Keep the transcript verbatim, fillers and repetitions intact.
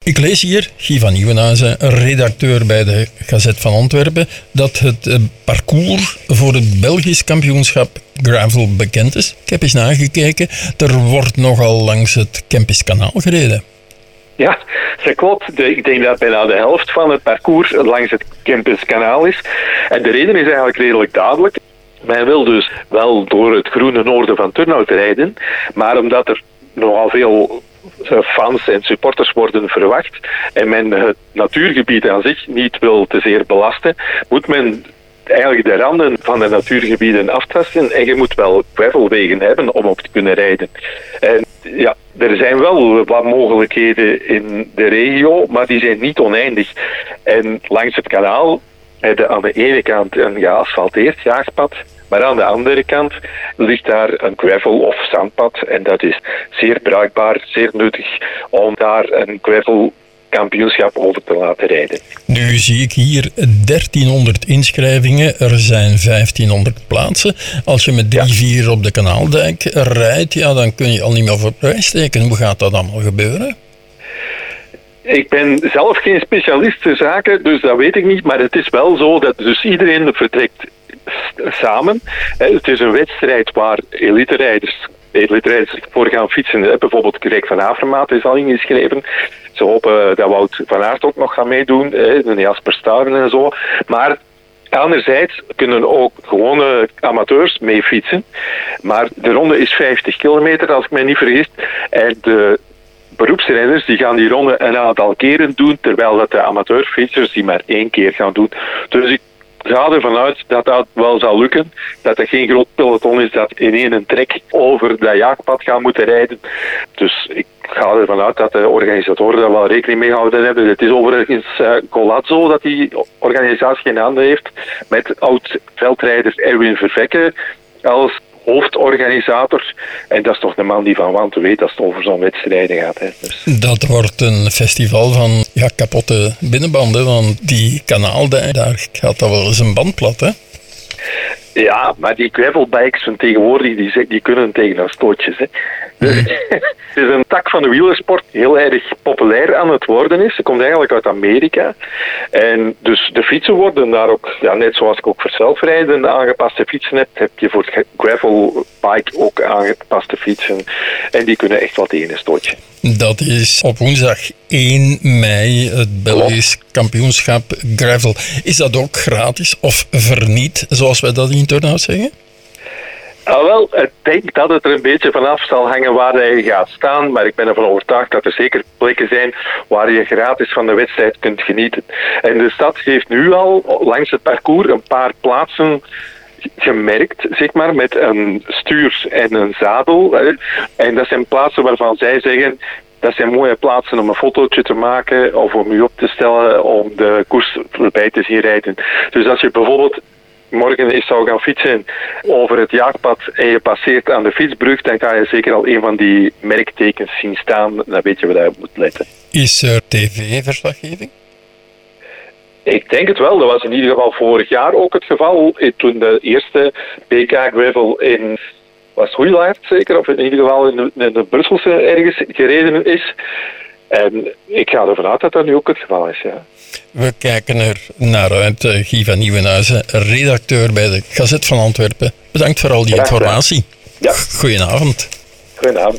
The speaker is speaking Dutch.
Ik lees hier, Guy van Nieuwenhuizen, redacteur bij de Gazet van Antwerpen, dat het uh, parcours voor het Belgisch kampioenschap gravel bekend is. Ik heb eens nagekeken, er wordt nogal langs het Kempiskanaal gereden. Ja, dat klopt. De, ik denk dat bijna de helft van het parcours langs het Kempiskanaal is. En de reden is eigenlijk redelijk duidelijk. Men wil dus wel door het groene noorden van Turnhout rijden, maar omdat er nogal veel fans en supporters worden verwacht en men het natuurgebied aan zich niet wil te zeer belasten, moet men eigenlijk de randen van de natuurgebieden aftasten en je moet wel gravelwegen hebben om op te kunnen rijden. En ja, er zijn wel wat mogelijkheden in de regio, maar die zijn niet oneindig. En langs het kanaal heb je aan de ene kant een geasfalteerd jaagpad, maar aan de andere kant ligt daar een gravel- of zandpad en dat is zeer bruikbaar, zeer nuttig om daar een gravel kampioenschap over te laten rijden. Nu zie ik hier dertienhonderd inschrijvingen, er zijn vijftienhonderd plaatsen. Als je met drie vier ja. op de Kanaaldijk rijdt, ja, dan kun je al niet meer voor prijs steken. Hoe gaat dat allemaal gebeuren? Ik ben zelf geen specialist in zaken, dus dat weet ik niet, maar het is wel zo dat dus iedereen vertrekt samen. Het is een wedstrijd waar elite-rijders elite-rijders voor gaan fietsen. Bijvoorbeeld Greg van Avermaat is al ingeschreven. Ze hopen dat Wout van Aert ook nog gaat meedoen, en Jasper Stuyven en zo. Maar anderzijds kunnen ook gewone amateurs mee fietsen. Maar de ronde is vijftig kilometer, als ik me niet vergis. En de beroepsrijders die gaan die ronde een aantal keren doen, terwijl dat de amateurfietsers die maar één keer gaan doen. Dus ik ga ervan uit dat dat wel zal lukken. Dat er geen groot peloton is dat in één trek over dat jaagpad gaan moeten rijden. Dus ik ga ervan uit dat de organisatoren daar wel rekening mee gehouden hebben. Het is overigens uh, Golazzo dat die organisatie in handen heeft, met oud-veldrijder Erwin Vervekke als hoofdorganisator. En dat is toch de man die van Wanten weet als het over zo'n wedstrijden gaat. Hè. Dus. Dat wordt een festival van ja, kapotte binnenbanden, want die kanaal, daar gaat dat wel eens een band plat, hè? Ja, maar die gravelbikes van tegenwoordig, die, die kunnen tegen een stootjes. Hè. Dus, het is een tak van de wielersport die heel erg populair aan het worden is. Ze komt eigenlijk uit Amerika. En dus de fietsen worden daar ook, ja, net zoals ik ook voor zelfrijden aangepaste fietsen heb, heb je voor het gravelbike ook aangepaste fietsen. En die kunnen echt wat tegen een stootje. Dat is op woensdag één mei het Belgisch kampioenschap gravel. Is dat ook gratis of verniet, zoals wij dat in Turnhout zeggen? Nou wel, ik denk dat het er een beetje vanaf zal hangen waar hij gaat staan, maar ik ben ervan overtuigd dat er zeker plekken zijn waar je gratis van de wedstrijd kunt genieten. En de stad heeft nu al langs het parcours een paar plaatsen gemerkt, zeg maar, met een stuur en een zadel. En dat zijn plaatsen waarvan zij zeggen, dat zijn mooie plaatsen om een fotootje te maken of om je op te stellen om de koers voorbij te zien rijden. Dus als je bijvoorbeeld morgen eens zou gaan fietsen over het jaagpad en je passeert aan de fietsbrug, dan ga je zeker al een van die merktekens zien staan. Dan weet je waar je op moet letten. Is er tv-verslaggeving? Ik denk het wel. Dat was in ieder geval vorig jaar ook het geval. Toen de eerste P K Gravel in was Hoeilaert zeker, of in ieder geval in de, in de Brusselse ergens gereden is. En ik ga ervan uit dat dat nu ook het geval is, ja. We kijken er naar uit. Guy van Nieuwenhuizen, redacteur bij de Gazet van Antwerpen. Bedankt voor al die informatie. Ja. Goedenavond. Goedenavond.